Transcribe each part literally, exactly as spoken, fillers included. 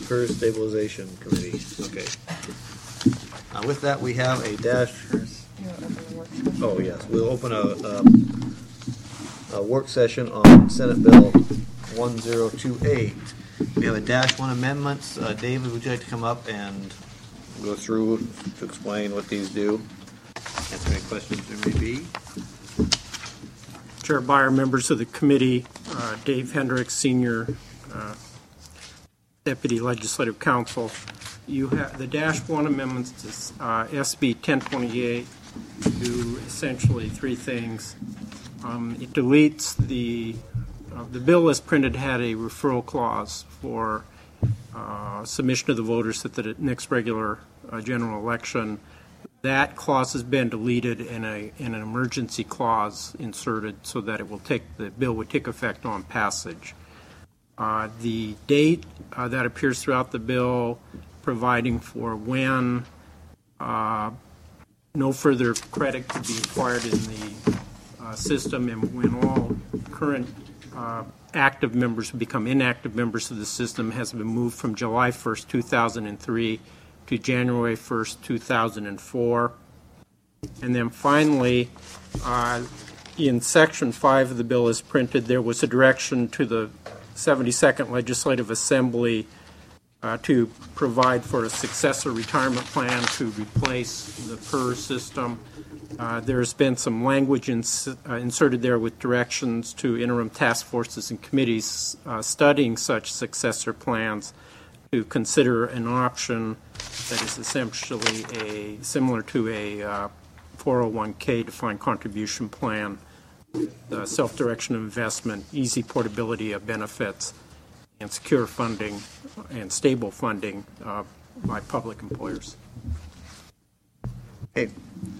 PERS Stabilization Committee. Okay. Uh, with that, we have a dash. Oh yes, we'll open a, a, a work session on Senate Bill one zero two eight. We have a dash one amendments. Uh, David, would you like to come up and go through to explain what these do? Answer any questions there may be. Chair Beyer, members of the committee, uh, Dave Hendricks, Senior uh, Deputy Legislative Counsel. You have the dash one amendments to uh, S B ten twenty-eight do essentially three things. Um, it deletes the uh, the bill as printed had a referral clause for uh, submission to the voters at the next regular uh, general election. That clause has been deleted and a in an emergency clause inserted so that it will take the bill would take effect on passage. Uh, the date uh, that appears throughout the bill, providing for when uh, no further credit could be acquired in the uh, system, and when all current uh, active members become inactive members of the system, has been moved from July first, two thousand three to January first, two thousand four. And then finally, uh, in Section five of the bill as printed, there was a direction to the seventy-second Legislative Assembly uh, to provide for a successor retirement plan to replace the PERS system. Uh, there's been some language ins uh, inserted there with directions to interim task forces and committees uh, studying such successor plans to consider an option that is essentially a similar to a uh, four oh one K defined contribution plan, uh, self-direction of investment, easy portability of benefits, and secure funding and stable funding uh, by public employers. Okay.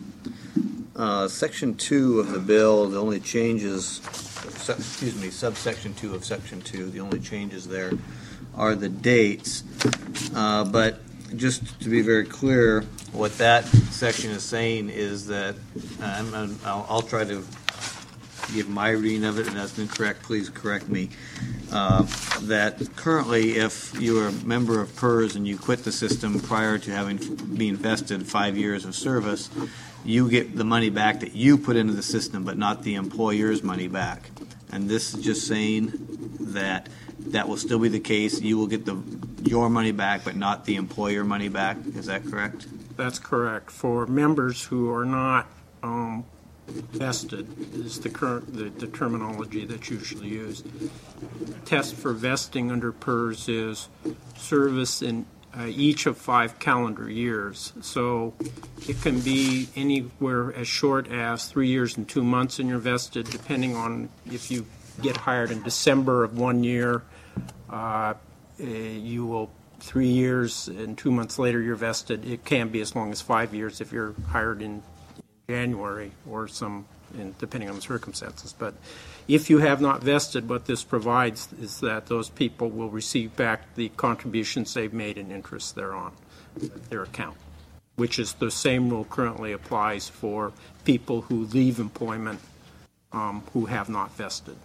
Uh, section two of the bill, the only changes, excuse me, subsection two of section two, the only changes there are the dates. Uh, but just to be very clear, what that section is saying is that, uh, I'll, I'll try to give my reading of it, and that's incorrect, please correct me, uh, that currently if you're a member of PERS and you quit the system prior to having been vested five years of service, you get the money back that you put into the system, but not the employer's money back. And this is just saying that that will still be the case. You will get the your money back, but not the employer money back. Is that correct? That's correct. For members who are not um, vested, is the current the, the terminology that's usually used. Test for vesting under PERS is service in uh, each of five calendar years. So it can be anywhere as short as three years and two months in your vested, depending on if you get hired in December of one year. Uh, you will three years and two months later you're vested. It can be as long as five years if you're hired in January or some, in, depending on the circumstances. But if you have not vested, what this provides is that those people will receive back the contributions they've made and interest thereon, their account, which is the same rule currently applies for people who leave employment um, who have not vested.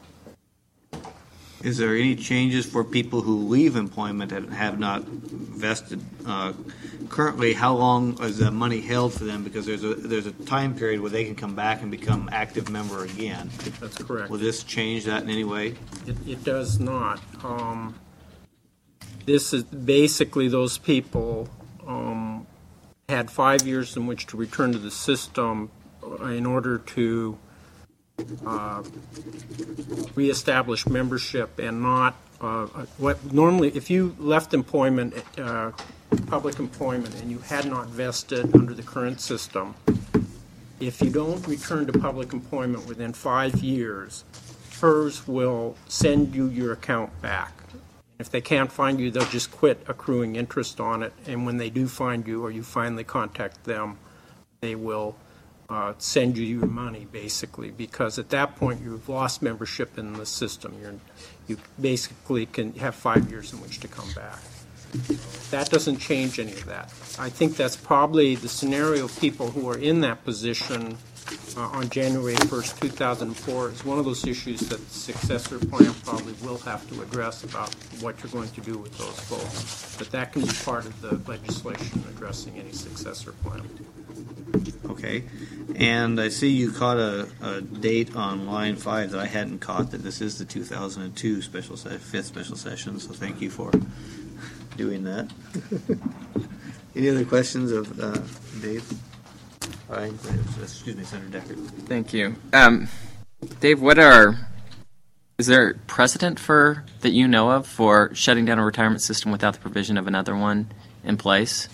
Is there any changes for people who leave employment and have not vested? Uh, currently, how long is the money held for them? Because there's a there's a time period where they can come back and become active member again. That's correct. Will this change that in any way? It, it does not. Um, this is basically those people um, had five years in which to return to the system in order to Uh, reestablish membership and not uh, what normally if you left employment, uh, public employment, and you had not vested under the current system, if you don't return to public employment within five years, PERS will send you your account back. If they can't find you, they'll just quit accruing interest on it, and when they do find you or you finally contact them, they will Uh, send you your money, basically, because at that point you've lost membership in the system. You're, you basically can have five years in which to come back. That doesn't change any of that. I think that's probably the scenario of people who are in that position uh, on January first, two thousand four is one of those issues that the successor plan probably will have to address about what you're going to do with those folks. But that can be part of the legislation addressing any successor plan. Okay. And I see you caught a, a date on line five that I hadn't caught, that this is the two thousand two special se- fifth special session, so thank you for doing that. Any other questions of uh, Dave? All right, excuse me, Senator Decker. Thank you. Um, Dave, what are, is there precedent for, that you know of, for shutting down a retirement system without the provision of another one in place?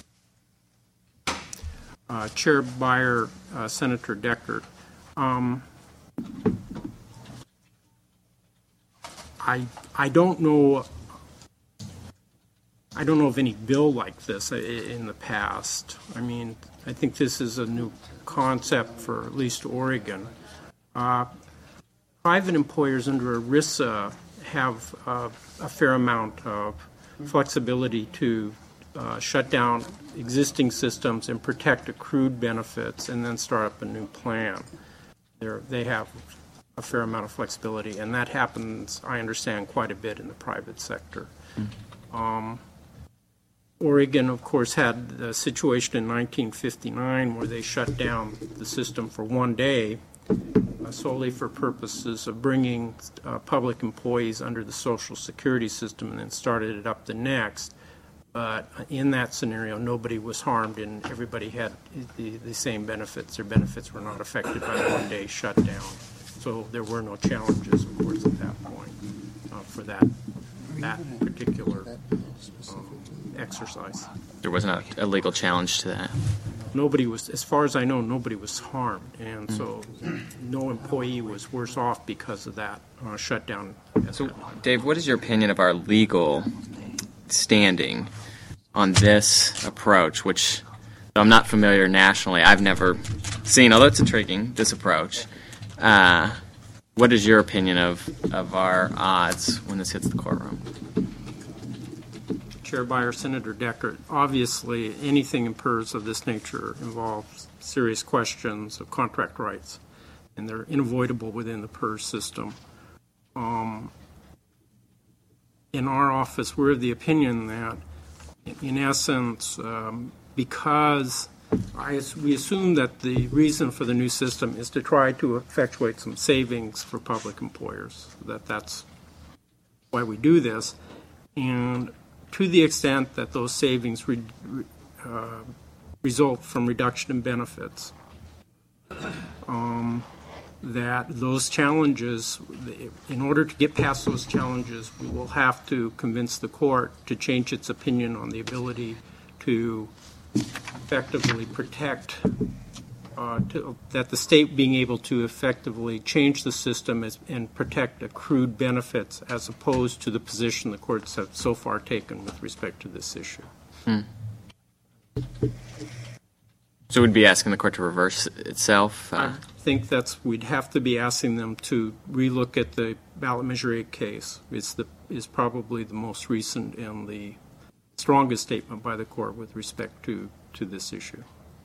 Uh, Chair Beyer, uh, Senator Deckert, um, I I don't know I don't know of any bill like this in the past. I mean, I think this is a new concept for at least Oregon. Uh, private employers under ERISA have uh, a fair amount of flexibility to uh, shut down existing systems and protect accrued benefits and then start up a new plan. They're, they have a fair amount of flexibility, and that happens, I understand, quite a bit in the private sector. Mm-hmm. Um, Oregon, of course, had the situation in nineteen fifty-nine where they shut down the system for one day uh, solely for purposes of bringing uh, public employees under the Social Security system and then started it up the next. But in that scenario, nobody was harmed and everybody had the, the same benefits. Their benefits were not affected by the one-day shutdown. So there were no challenges, of course, at that point uh, for that, that particular um, exercise. There was not a legal challenge to that. Nobody was, as far as I know, nobody was harmed, and mm. so no employee was worse off because of that uh, shutdown. So, Dave, what is your opinion of our legal standing on this approach, which, though I'm not familiar nationally, I've never seen, although it's intriguing, this approach. Uh, what is your opinion of, of our odds when this hits the courtroom? Chair Beyer, Senator Deckert, obviously anything in P E R S of this nature involves serious questions of contract rights, and they're unavoidable within the P E R S system. Um, in our office, we're of the opinion that, in essence, um, because I, we assume that the reason for the new system is to try to effectuate some savings for public employers, that that's why we do this, and to the extent that those savings re, uh, result from reduction in benefits, um, that those challenges, in order to get past those challenges, we will have to convince the court to change its opinion on the ability to effectively protect, uh, to, that the state being able to effectively change the system as, and protect accrued benefits as opposed to the position the courts have so far taken with respect to this issue. Hmm. So we'd be asking the court to reverse itself? Uh, I think that's, we'd have to be asking them to relook at the ballot measure eight case. It's the, is probably the most recent and the strongest statement by the court with respect to, to this issue.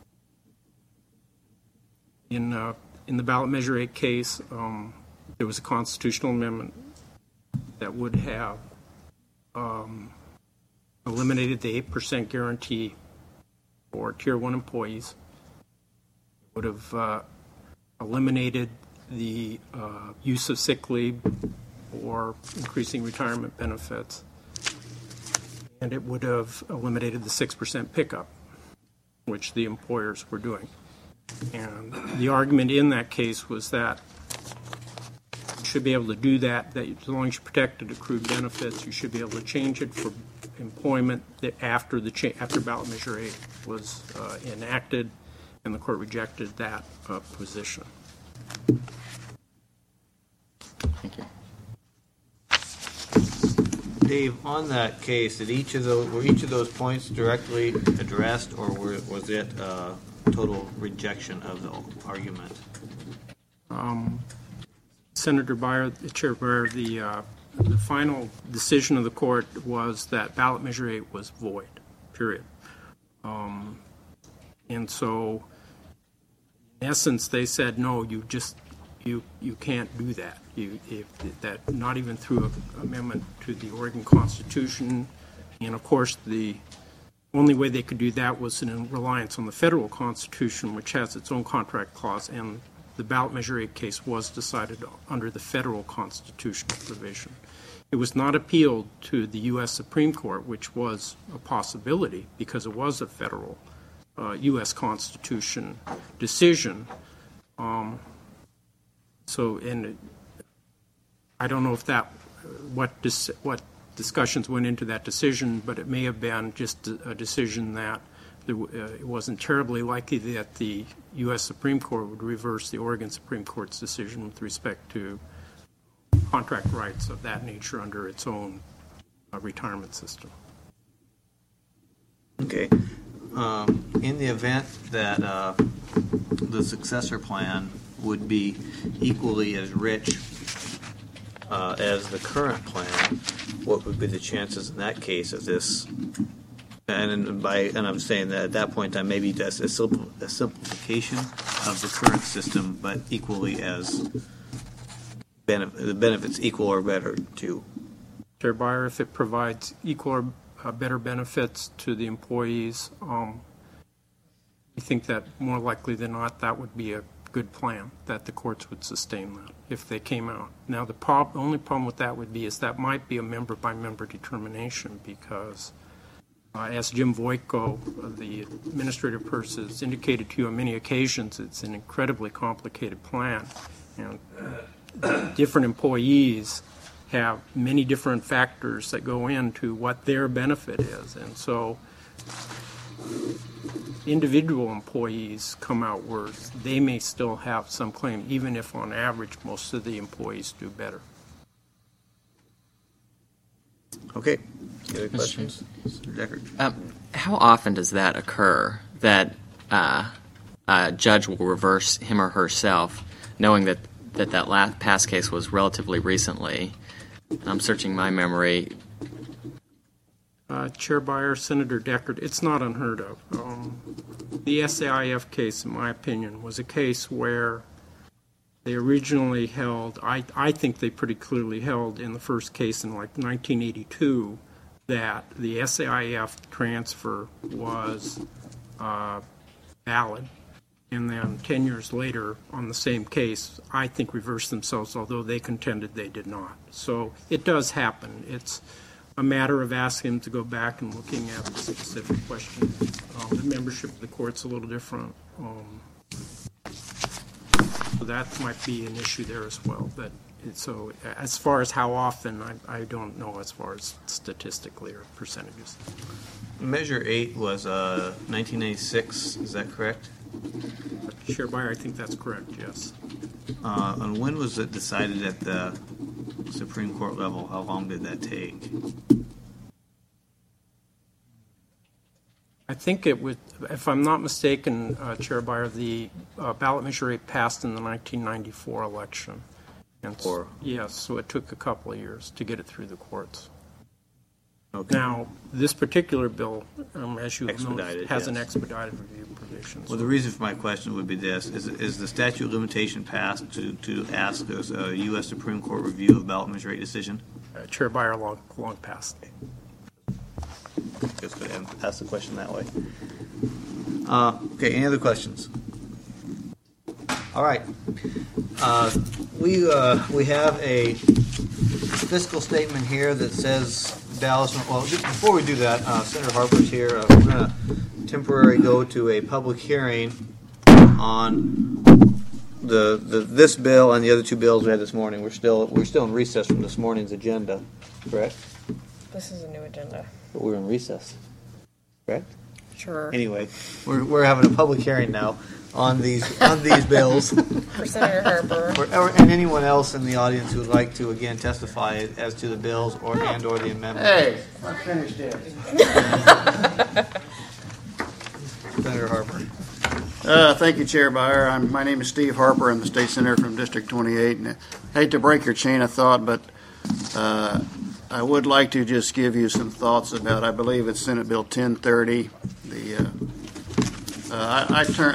In, uh, in the ballot measure eight case, um, there was a constitutional amendment that would have um, eliminated the eight percent guarantee for Tier one employees. It would have uh, eliminated the uh, use of sick leave or increasing retirement benefits. And it would have eliminated the six percent pickup, which the employers were doing. And the argument in that case was that you should be able to do that, that as long as you protected accrued benefits, you should be able to change it for employment that after the cha- after ballot measure eight was uh, enacted, and the court rejected that uh, position. Thank you. Dave, on that case, did each of those were each of those points directly addressed, or were, was it uh, total rejection of the argument? Um, Senator Beyer, Chair Beyer, the uh, the final decision of the court was that ballot measure eight was void. Period. Um, and so, In essence, they said, no, you just, you, you can't do that. You, if, that, not even through an amendment to the Oregon Constitution. And of course, the only way they could do that was in reliance on the federal Constitution, which has its own contract clause, and the ballot measure eight case was decided under the federal constitutional provision. It was not appealed to the U S Supreme Court, which was a possibility because it was a federal uh, U S Constitution decision. Um, so, and it, I don't know if that, what dis, what discussions went into that decision, but it may have been just a, a decision that there, uh, it wasn't terribly likely that the U S Supreme Court would reverse the Oregon Supreme Court's decision with respect to contract rights of that nature under its own uh, retirement system. Okay. Um, in the event that uh, the successor plan would be equally as rich uh, as the current plan, what would be the chances in that case of this? And by and I'm saying that at that point in time, maybe that's a, simple, a simplification of the current system, but equally as benefit, the benefits equal or better to. Chair Beyer, if it provides equal or uh, better benefits to the employees, um, I think that more likely than not that would be a good plan, that the courts would sustain that if they came out. Now, the prob- only problem with that would be is that might be a member-by-member determination because, uh, as Jim Voyko, uh, the administrative person, has indicated to you on many occasions, it's an incredibly complicated plan. And uh, different employees have many different factors that go into what their benefit is. And so individual employees come out worse. They may still have some claim, even if on average most of the employees do better. Okay. Any other questions? Mister Deckard? Um, how often does that occur, that uh, a judge will reverse him or herself, knowing that that, that last past case was relatively recently? I'm searching my memory. Uh, Chair Beyer, Senator Deckard, it's not unheard of. Um, the S A I F case, in my opinion, was a case where they originally held, I, I think they pretty clearly held in the first case in like nineteen eighty-two, that the S A I F transfer was uh, valid. And then ten years later, on the same case, I think reversed themselves, although they contended they did not. So it does happen. It's a matter of asking them to go back and looking at the specific question. Um, the membership of the court's a little different. Um, so that might be an issue there as well. But it, so as far as how often, I, I don't know as far as statistically or percentages. Measure eight was uh, nineteen eighty-six, is that correct? Chair Beyer, I think that's correct, yes. Uh, and when was it decided at the Supreme Court level? How long did that take? I think it would, if I'm not mistaken, uh, Chair Beyer, the uh, ballot measure eight passed in the nineteen ninety-four election. And Four. Yes, so it took a couple of years to get it through the courts. Okay. Now, this particular bill, um, as you know, Expedited, has yes. an expedited review provision. Well, the reason for my question would be this: is, is the statute of limitation passed to, to ask us a U S Supreme Court review of ballot measure eight decision? Uh, Chair Beyer, long, long past. Just go ahead and ask the question that way. Uh, okay, any other questions? All right. Uh, we uh, we have a fiscal statement here that says Dallas. Well, just before we do that, uh, Senator Harper's here. Uh, we're going to temporarily go to a public hearing on the, the this bill and the other two bills we had this morning. We're still we're still in recess from this morning's agenda, correct? This is a new agenda. But we're in recess, correct? Sure. Anyway, we're we're having a public hearing now on these on these bills. For Senator Harper. Or, or, and anyone else in the audience who would like to again testify as to the bills or and or the amendments. Hey, I finished it. Senator Harper. Uh, thank you, Chair Beyer. I'm, my name is Steve Harper. I'm the state senator from District twenty-eight. And I hate to break your chain of thought, but uh, I would like to just give you some thoughts about, I believe it's Senate Bill ten thirty. The uh, uh, I, I turn. I,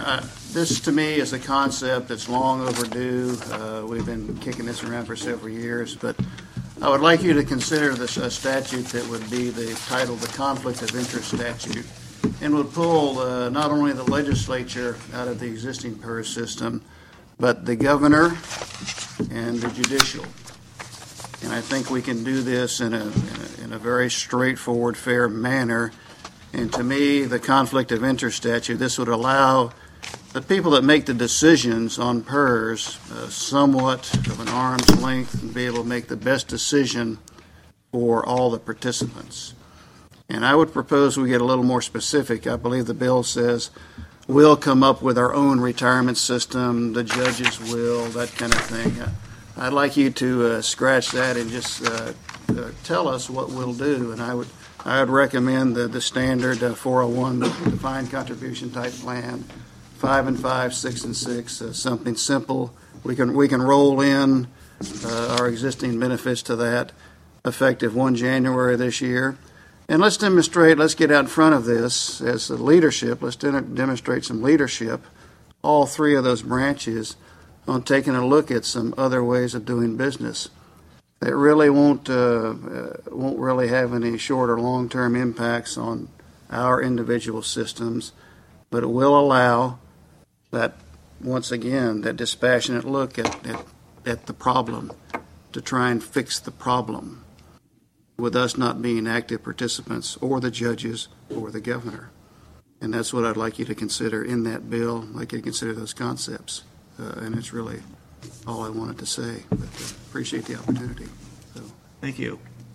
this to me is a concept that's long overdue. Uh, we've been kicking this around for several years, but I would like you to consider this a statute that would be the title, the Conflict of Interest Statute, and would pull uh, not only the legislature out of the existing PERS system, but the governor and the judicial. And I think we can do this in a, in a, in a very straightforward, fair manner. And to me, the Conflict of Interest Statute, this would allow the people that make the decisions on PERS uh, somewhat of an arm's length and be able to make the best decision for all the participants. And I would propose we get a little more specific. I believe the bill says we'll come up with our own retirement system, the judges will, that kind of thing. Uh, I'd like you to uh, scratch that and just uh, uh, tell us what we'll do. And I would I would recommend the, the standard uh, four oh one defined contribution type plan, five and five, six and six, uh, something simple. We can we can roll in uh, our existing benefits to that, effective one January this year. And let's demonstrate, let's get out in front of this as a leadership. Let's de- demonstrate some leadership, all three of those branches, on taking a look at some other ways of doing business that really won't uh, uh, won't really have any short or long-term impacts on our individual systems, but it will allow that, once again, that dispassionate look at, at, at the problem to try and fix the problem with us not being active participants or the judges or the governor. And that's what I'd like you to consider in that bill. I'd like you to consider those concepts. Uh, and it's really all I wanted to say. But uh, appreciate the opportunity. So. Thank you.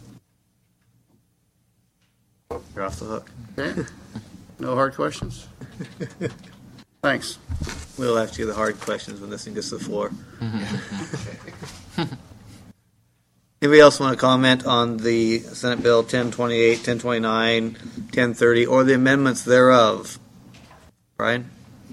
You're off the hook. Okay. No hard questions? Thanks. We'll ask you the hard questions when this thing gets to the floor. Anybody else want to comment on the Senate Bill ten twenty-eight, ten twenty-nine, ten thirty, or the amendments thereof? Brian?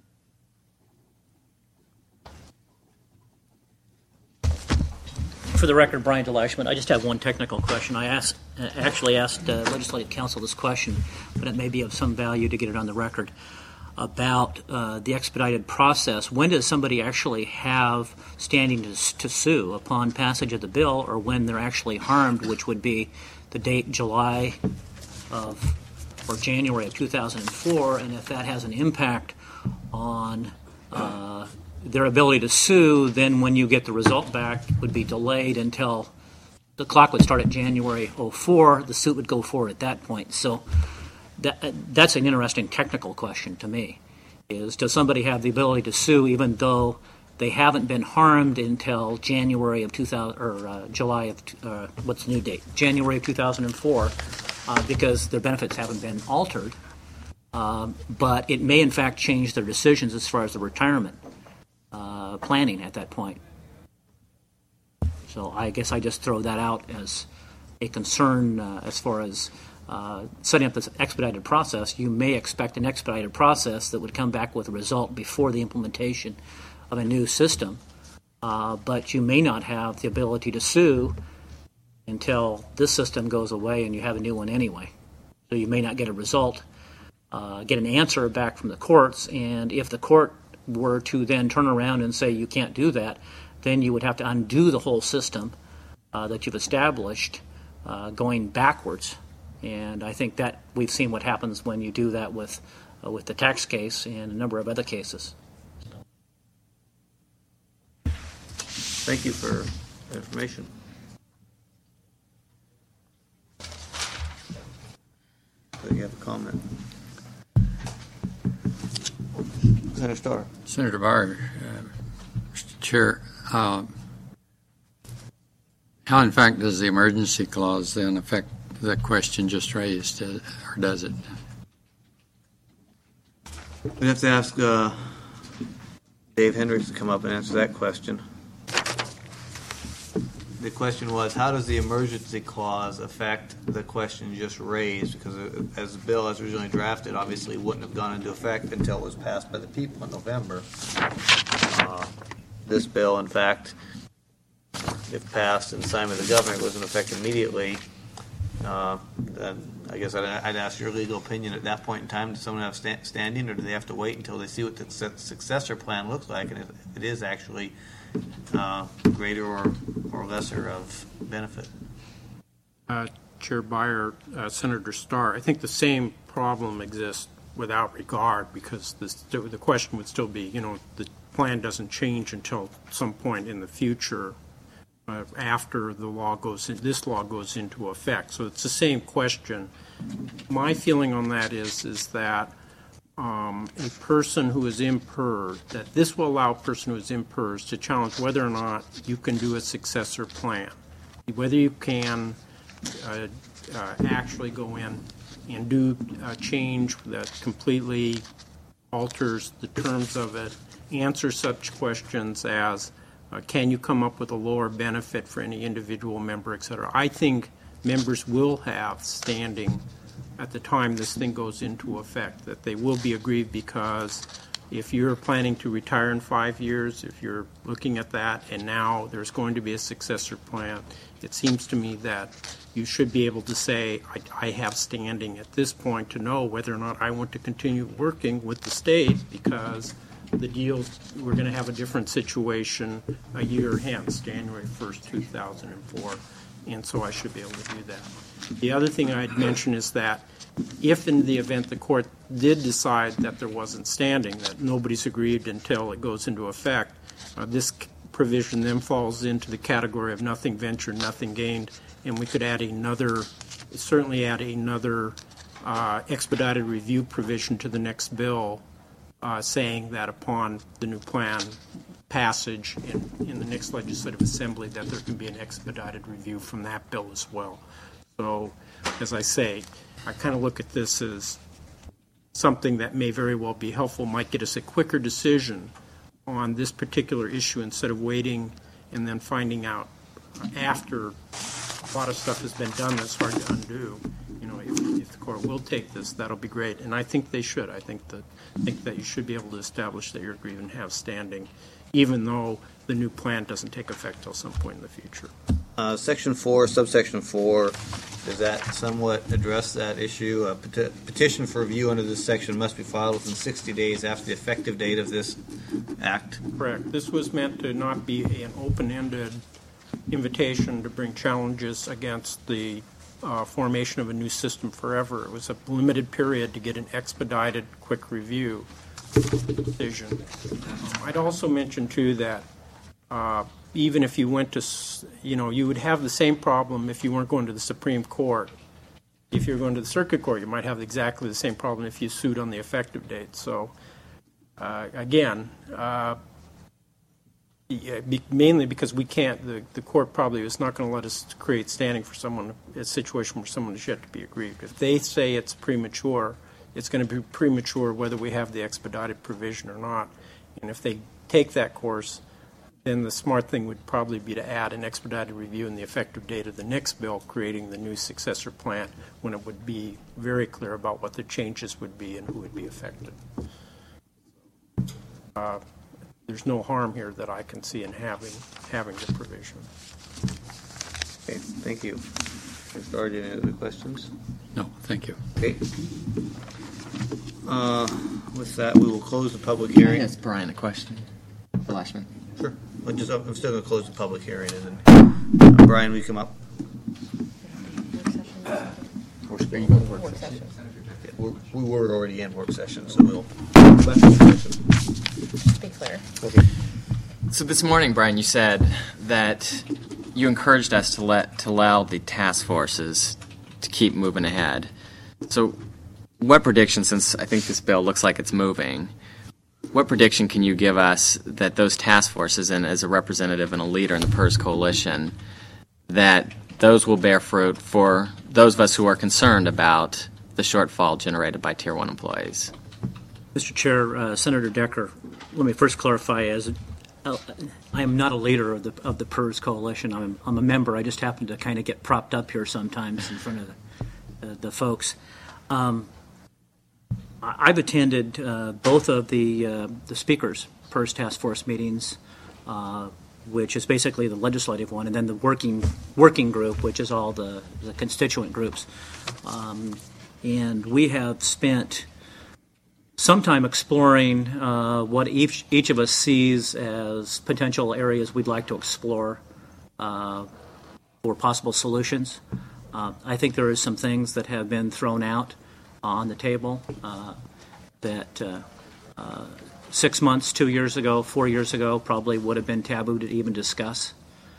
For the record, Brian DeLashman, I just have one technical question. I asked, uh, actually asked uh, Legislative Counsel this question, but it may be of some value to get it on the record, about uh, the expedited process. When does somebody actually have standing to, to sue? Upon passage of the bill, or when they're actually harmed, which would be the date July of or January of two thousand four, and if that has an impact on uh, their ability to sue, then when you get the result back, it would be delayed until the clock would start at January oh four. The suit would go forward at that point. So that, that's an interesting technical question to me, is does somebody have the ability to sue even though they haven't been harmed until January of two thousand, or uh, July of, uh, what's the new date? January of two thousand four, uh, because their benefits haven't been altered. Um, but it may in fact change their decisions as far as the retirement uh, planning at that point. So I guess I just throw that out as a concern uh, as far as uh, setting up this expedited process. You may expect an expedited process that would come back with a result before the implementation of a new system, uh, but you may not have the ability to sue until this system goes away and you have a new one anyway. So you may not get a result, uh, get an answer back from the courts, and if the court were to then turn around and say you can't do that, then you would have to undo the whole system uh, that you've established uh, going backwards. And I think that we've seen what happens when you do that with uh, with the tax case and a number of other cases. Thank you for the information. So you have a comment. Senator Starr. Senator Barr, uh, Mister Chair, uh, how in fact does the emergency clause then affect the question just raised, uh, or does it? We'd have to ask uh, Dave Hendricks to come up and answer that question. The question was, how does the emergency clause affect the question just raised? Because as the bill as originally drafted, obviously wouldn't have gone into effect until it was passed by the people in November. Uh, this bill, in fact, if passed and signed by the governor, goes into effect immediately. Uh, then I guess I'd, I'd ask your legal opinion at that point in time. Does someone have sta- standing, or do they have to wait until they see what the su- successor plan looks like, and if it is actually uh, greater or, or lesser of benefit? Uh, Chair Beyer, uh, Senator Starr, I think the same problem exists without regard, because this, the question would still be, you know, the plan doesn't change until some point in the future uh, after the law goes in, this law goes into effect. So it's the same question. My feeling on that is is that um, a person who is in P E R S, that this will allow a person who is in P E R S to challenge whether or not you can do a successor plan, whether you can uh, uh, actually go in and do a change that completely alters the terms of it, answer such questions as, uh, can you come up with a lower benefit for any individual member, et cetera. I think members will have standing at the time this thing goes into effect, that they will be aggrieved, because if you're planning to retire in five years, if you're looking at that, and now there's going to be a successor plan, it seems to me that you should be able to say, I, I have standing at this point to know whether or not I want to continue working with the state, because the deal, we're going to have a different situation a year hence, January first, two thousand four, and so I should be able to do that. The other thing I'd mention is that if in the event the court did decide that there wasn't standing, that nobody's aggrieved until it goes into effect, uh, this provision then falls into the category of nothing ventured, nothing gained, and we could add another, certainly add another uh, expedited review provision to the next bill, uh, saying that upon the new plan passage in, in the next legislative assembly, that there can be an expedited review from that bill as well. So, as I say, I kind of look at this as something that may very well be helpful, might get us a quicker decision on this particular issue instead of waiting and then finding out after a lot of stuff has been done that's hard to undo. You know, if, if the court will take this, that'll be great, and I think they should. I think that I think that you should be able to establish that you're aggrieved and have standing, even though the new plan doesn't take effect till some point in the future. Uh, section four, subsection four, does that somewhat address that issue? A peti- petition for review under this section must be filed within sixty days after the effective date of this act. Correct. This was meant to not be an open-ended invitation to bring challenges against the uh, formation of a new system forever. It was a limited period to get an expedited, quick review decision. Um, I'd also mention, too, that uh, even if you went to, you know, you would have the same problem if you weren't going to the Supreme Court. If you're going to the Circuit Court, you might have exactly the same problem if you sued on the effective date. So, uh, again, uh, yeah, be, mainly because we can't, the, the court probably is not going to let us create standing for someone, a situation where someone is yet to be aggrieved. If they say it's premature, it's going to be premature whether we have the expedited provision or not. And if they take that course, then the smart thing would probably be to add an expedited review in the effective date of the next bill, creating the new successor plan, when it would be very clear about what the changes would be and who would be affected. Uh, there's no harm here that I can see in having having the provision. Okay, thank you. Mister Ardy, any other questions? No, thank you. Okay. Uh, with that, we will close the public hearing. Yes, Brian, a question for Lashman. Sure. I'll just, I'm still going to close the public hearing, and then uh, Brian, will you come up? Work session. Yeah, we're, we were already in work session, so we'll go back to work session. Be clear. Okay. So this morning, Brian, you said that you encouraged us to let to allow the task forces to keep moving ahead. So what prediction, since I think this bill looks like it's moving, what prediction can you give us that those task forces, and as a representative and a leader in the P E R S Coalition, that those will bear fruit for those of us who are concerned about the shortfall generated by Tier one employees? Mister Chair, uh, Senator Decker, let me first clarify, as uh, I am not a leader of the of the P E R S Coalition. I'm, I'm a member. I just happen to kind of get propped up here sometimes in front of the, uh, the folks. Um, I've attended uh, both of the uh, the speakers' P E R S task force meetings. Uh, which is basically the legislative one, and then the working working group, which is all the, the constituent groups. Um, and we have spent some time exploring uh, what each each of us sees as potential areas we'd like to explore uh, for possible solutions. Uh, I think there are some things that have been thrown out on the table uh, that uh, uh, six months, two years ago, four years ago probably would have been taboo to even discuss.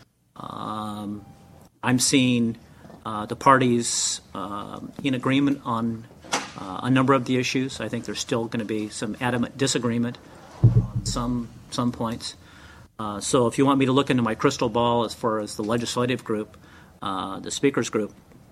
Um, I'm seeing uh, the parties uh, in agreement on uh, a number of the issues. I think there's still going to be some adamant disagreement on some some points. Uh, so if you want me to look into my crystal ball as far as the legislative group, uh, the speakers group,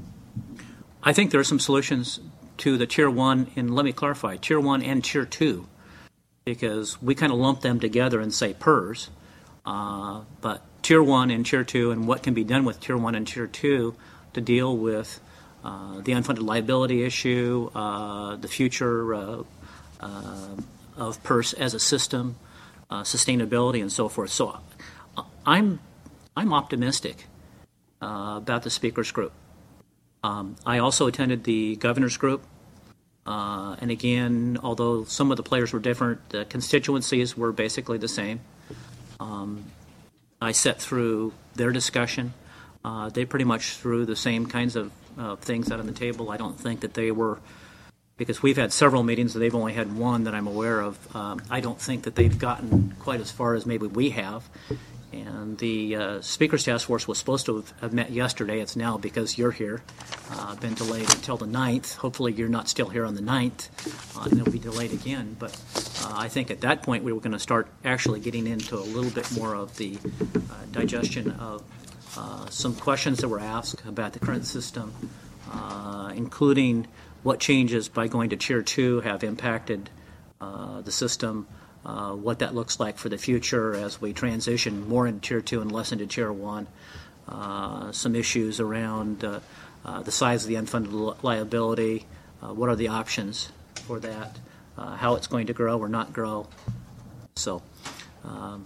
I think there are some solutions to the tier one, and let me clarify, tier one and tier two, because we kind of lump them together and say P E R S, uh, but tier one and tier two, and what can be done with tier one and tier two to deal with uh, the unfunded liability issue, uh, the future uh, uh, of P E R S as a system, uh, sustainability, and so forth. So uh, I'm I'm optimistic uh, about the speakers group. Um, I also attended the governor's group, uh, and again, although some of the players were different, the constituencies were basically the same. Um, I sat through their discussion. Uh, they pretty much threw the same kinds of uh, things out on the table. I don't think that they were, because we've had several meetings, they've only had one that I'm aware of. Um, I don't think that they've gotten quite as far as maybe we have. And the uh, Speakers Task Force was supposed to have, have met yesterday. It's now, because you're here, uh, been delayed until the ninth. Hopefully you're not still here on the ninth, uh, and it'll be delayed again. But uh, I think at that point we were going to start actually getting into a little bit more of the uh, digestion of uh, some questions that were asked about the current system, uh, including what changes by going to Tier two have impacted uh, the system, Uh, what that looks like for the future as we transition more into Tier two and less into Tier one, uh, some issues around uh, uh, the size of the unfunded li- liability, uh, what are the options for that, uh, how it's going to grow or not grow. So um,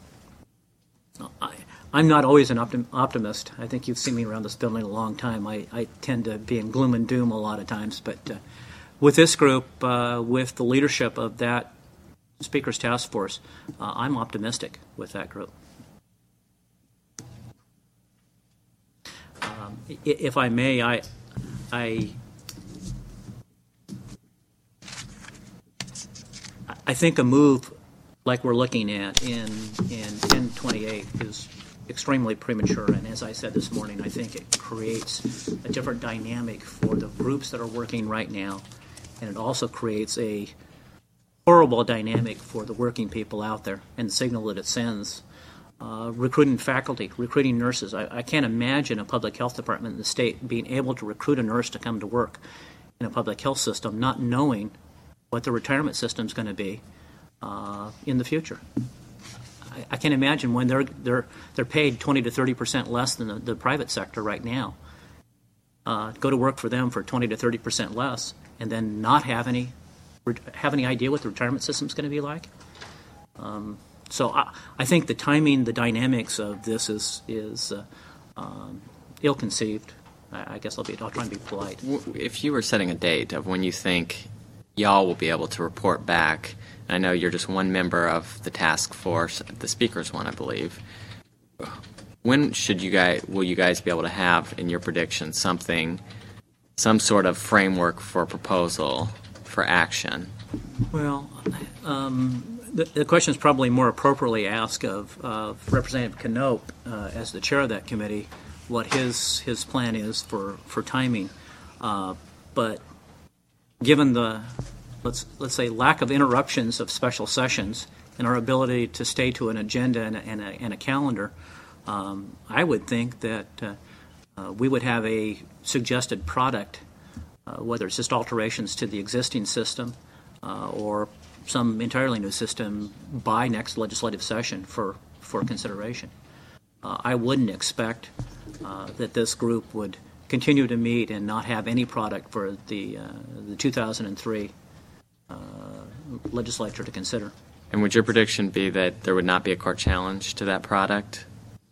I, I'm not always an optim- optimist. I think you've seen me around this building a long time. I, I tend to be in gloom and doom a lot of times, but uh, with this group, uh, with the leadership of that Speakers Task Force, uh, I'm optimistic with that group. Um, if I may, I, I, I think a move like we're looking at in in ten twenty-eight is extremely premature. And as I said this morning, I think it creates a different dynamic for the groups that are working right now, and it also creates a horrible dynamic for the working people out there and the signal that it sends. Uh, recruiting faculty, recruiting nurses. I, I can't imagine a public health department in the state being able to recruit a nurse to come to work in a public health system, not knowing what the retirement system is going to be uh, in the future. I, I can't imagine when they're they're they're paid twenty to thirty percent less than the, the private sector right now. Uh, go to work for them for twenty to thirty percent less, and then not have any. Have any idea what the retirement system is going to be like? Um, so I, I think the timing, the dynamics of this is is uh, um, ill-conceived. I, I guess I'll be I'll try and be polite. If you were setting a date of when you think y'all will be able to report back, and I know you're just one member of the task force, the speakers one, I believe. When should you guys will you guys be able to have in your prediction something, some sort of framework for a proposal for action? Well, um, the, the question is probably more appropriately asked of, of Representative Knope uh, as the chair of that committee, what his his plan is for for timing. Uh, but given the let's let's say lack of interruptions of special sessions and our ability to stay to an agenda and a, and a, and a calendar, um, I would think that uh, uh, we would have a suggested product. Uh, whether it's just alterations to the existing system uh, or some entirely new system by next legislative session for, for consideration. Uh, I wouldn't expect uh, that this group would continue to meet and not have any product for the, uh, the two thousand three uh, legislature to consider. And would your prediction be that there would not be a court challenge to that product?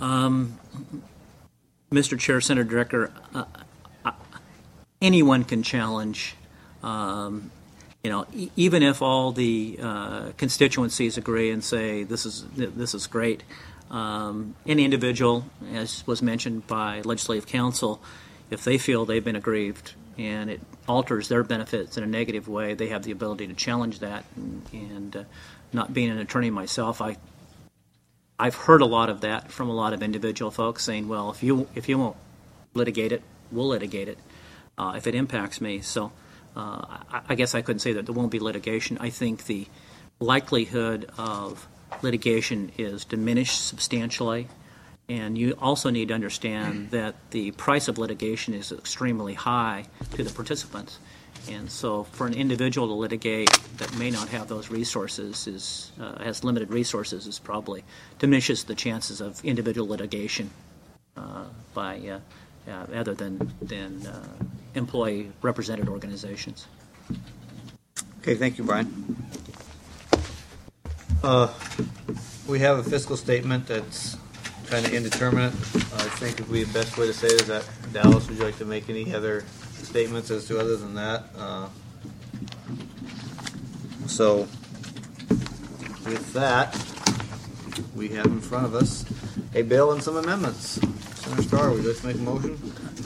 Um, Mister Chair, Senator Director, uh, uh, anyone can challenge, um, you know, e- even if all the uh, constituencies agree and say this is this is great. Um, any individual, as was mentioned by Legislative Counsel, if they feel they've been aggrieved and it alters their benefits in a negative way, they have the ability to challenge that. And, and uh, not being an attorney myself, I I've heard a lot of that from a lot of individual folks saying, well, if you if you won't litigate it, we'll litigate it uh, if it impacts me. So uh, I, I guess I couldn't say that there won't be litigation. I think the likelihood of litigation is diminished substantially, and you also need to understand that the price of litigation is extremely high to the participants. And so for an individual to litigate that may not have those resources, is uh, has limited resources, is probably diminishes the chances of individual litigation uh, by uh, uh, other than, than uh, employee represented organizations. Okay, thank you, Brian. Uh, we have a fiscal statement that's kind of indeterminate. I think if we the best way to say it is that, Dallas, would you like to make any other statements as to other than that? Uh, so, with that, we have in front of us a bill and some amendments. Senator Starr, would you like to make a motion?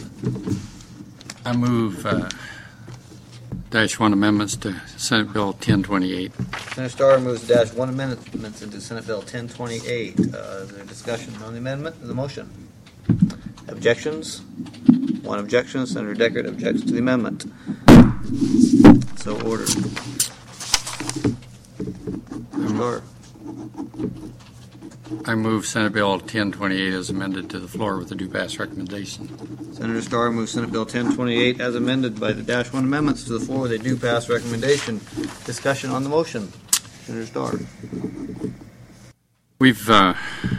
I move uh, dash one amendments to Senate Bill ten twenty-eight. Senator Starr moves dash one amendments into Senate Bill ten twenty-eight. Uh, is there discussion on the amendment and the motion? Objections? One objection. Senator Deckard objects to the amendment. So ordered. Starr. I move Senate Bill ten twenty-eight as amended to the floor with a due pass recommendation. Senator Starr moves Senate Bill ten twenty-eight as amended by the dash one amendments to the floor with a due pass recommendation. Discussion on the motion. Senator Starr. We've uh,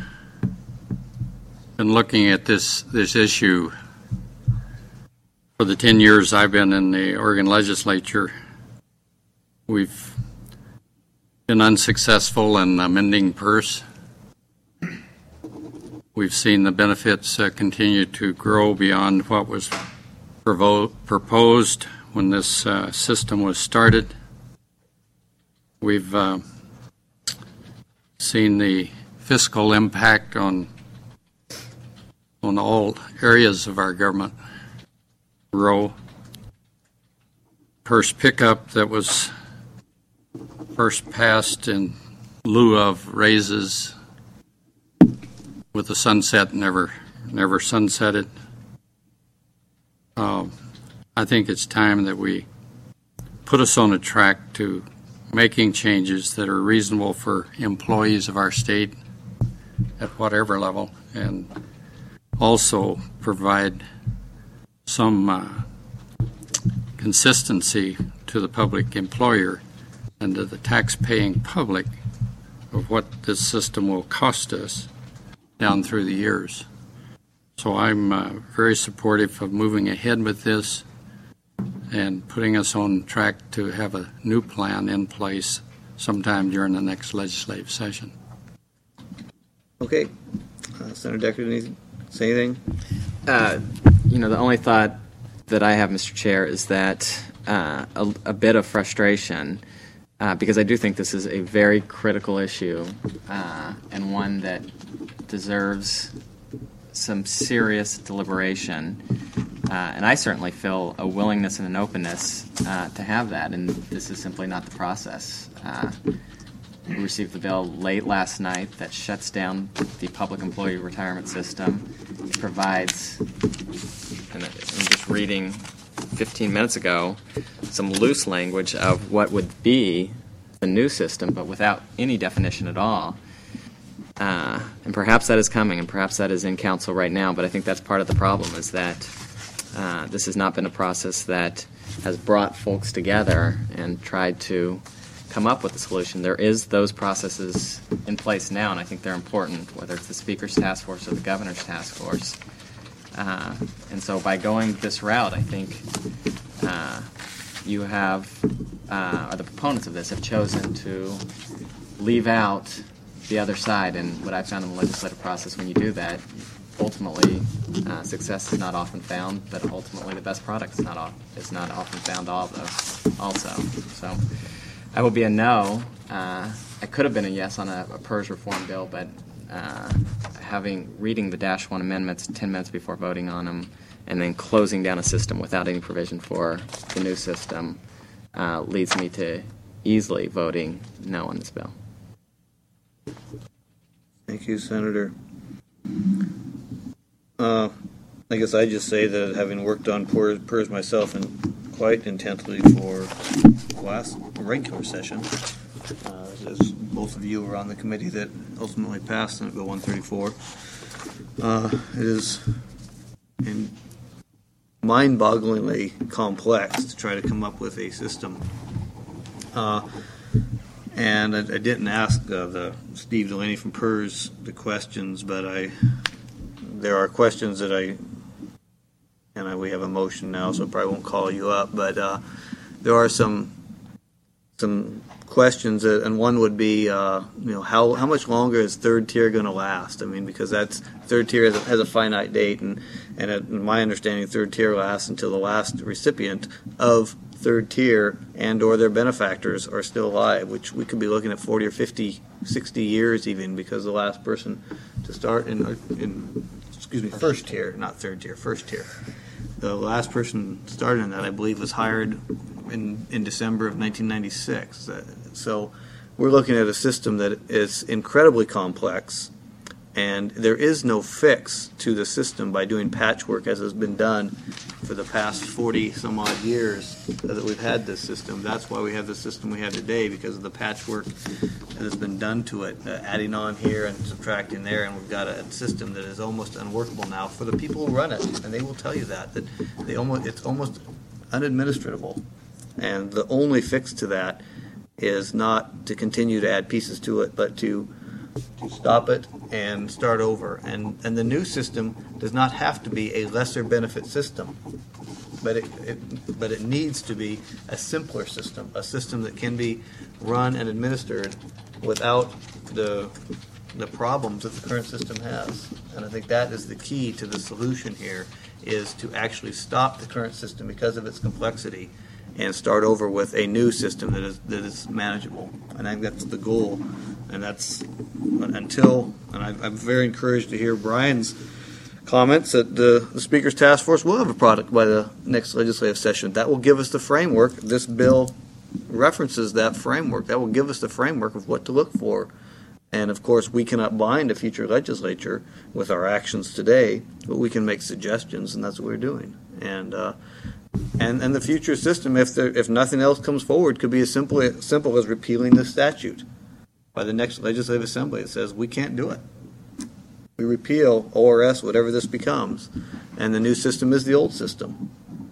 been looking at this this issue for the ten years I've been in the Oregon legislature. We've been unsuccessful in amending P E R S. We've seen the benefits uh, continue to grow beyond what was provo- proposed when this uh, system was started. We've uh, seen the fiscal impact on on all areas of our government grow. P E R S pickup that was first passed in lieu of raises with the sunset never never sunsetted. Uh, I think it's time that we put us on a track to making changes that are reasonable for employees of our state at whatever level, and also provide some uh, consistency to the public employer and to the tax-paying public of what this system will cost us down through the years. So I'm uh, very supportive of moving ahead with this and putting us on track to have a new plan in place sometime during the next legislative session. Okay. Uh, Senator Deckard, anything? Say anything? Uh, you know, the only thought that I have, Mister Chair, is that uh, a, a bit of frustration, uh, because I do think this is a very critical issue uh, and one that deserves some serious deliberation. Uh, and I certainly feel a willingness and an openness uh, to have that, and this is simply not the process. Uh, we received the bill late last night that shuts down the public employee retirement system. It provides, and I'm just reading fifteen minutes ago, some loose language of what would be the new system, but without any definition at all. Uh, and perhaps that is coming, and perhaps that is in council right now, but I think that's part of the problem, is that uh, this has not been a process that has brought folks together and tried to come up with a solution. There is those processes in place now, and I think they're important, whether it's the Speaker's Task Force or the Governor's Task Force. Uh, and so by going this route, I think uh, you have, uh, or the proponents of this have chosen to leave out the other side. And what I found in the legislative process, when you do that, ultimately uh, success is not often found, but ultimately the best product is not off, is not often found also. also. So I will be a no. Uh, I could have been a yes on a, a PERS reform bill, but uh, having reading the Dash One amendments ten minutes before voting on them, and then closing down a system without any provision for the new system, uh, leads me to easily voting no on this bill. Thank you, Senator. Uh, I guess I just say that having worked on PERS, PERS myself and quite intensely for the last regular session, uh, as both of you were on the committee that ultimately passed Senate Bill one thirty-four, uh, it is in mind-bogglingly complex to try to come up with a system. Uh, and I, I didn't ask uh, the Steve Delaney from PERS the questions, but I there are questions that I and I, we have a motion now, so I probably won't call you up. But uh, there are some some questions, that, and one would be, uh, you know, how how much longer is third tier going to last? I mean, because that's third tier has a, has a finite date, and and it, in my understanding, third tier lasts until the last recipient of third tier and or their benefactors are still alive, which we could be looking at forty or fifty, sixty years even, because the last person to start in, in excuse me, first tier, not third tier, first tier. The last person started in that, I believe, was hired in, in December of nineteen ninety-six. Uh, so we're looking at a system that is incredibly complex, and there is no fix to the system by doing patchwork as has been done for the past forty some odd years that we've had this system. That's why we have the system we have today, because of the patchwork that has been done to it, uh, adding on here and subtracting there, and we've got a, a system that is almost unworkable now for the people who run it, and they will tell you that that they almost it's almost unadministratable, and the only fix to that is not to continue to add pieces to it, but to to stop it and start over. And and the new system does not have to be a lesser benefit system, but it, it but it needs to be a simpler system, a system that can be run and administered without the the problems that the current system has. And I think that is the key to the solution here, is to actually stop the current system because of its complexity and start over with a new system that is that is manageable. And I think that's the goal. And that's until, and I, I'm very encouraged to hear Brian's comments that the, the Speaker's Task Force will have a product by the next legislative session. That will give us the framework. This bill references that framework. That will give us the framework of what to look for. And, of course, we cannot bind a future legislature with our actions today, but we can make suggestions, and that's what we're doing. And uh, and and the future system, if there, if nothing else comes forward, could be as simple, as simple as repealing this statute by the next legislative assembly. It says we can't do it. We repeal O R S, whatever this becomes, and the new system is the old system.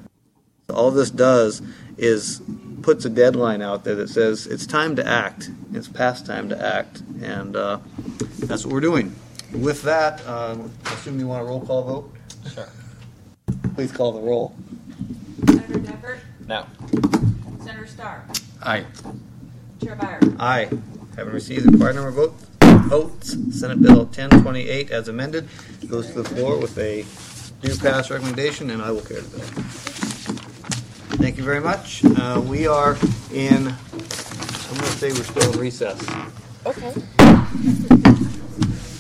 So all this does is puts a deadline out there that says it's time to act. It's past time to act, and uh, that's what we're doing. With that, uh, I assume you want a roll call vote? Sure. Please call the roll. Senator Deckert? No. Senator Starr? Aye. Chair Byers? Aye. Having received the required number of votes, votes, Senate Bill ten twenty-eight as amended goes to the floor with a due pass recommendation, and I will carry the bill. Thank you very much. Uh, we are in, I'm going to say we're still in recess. Okay.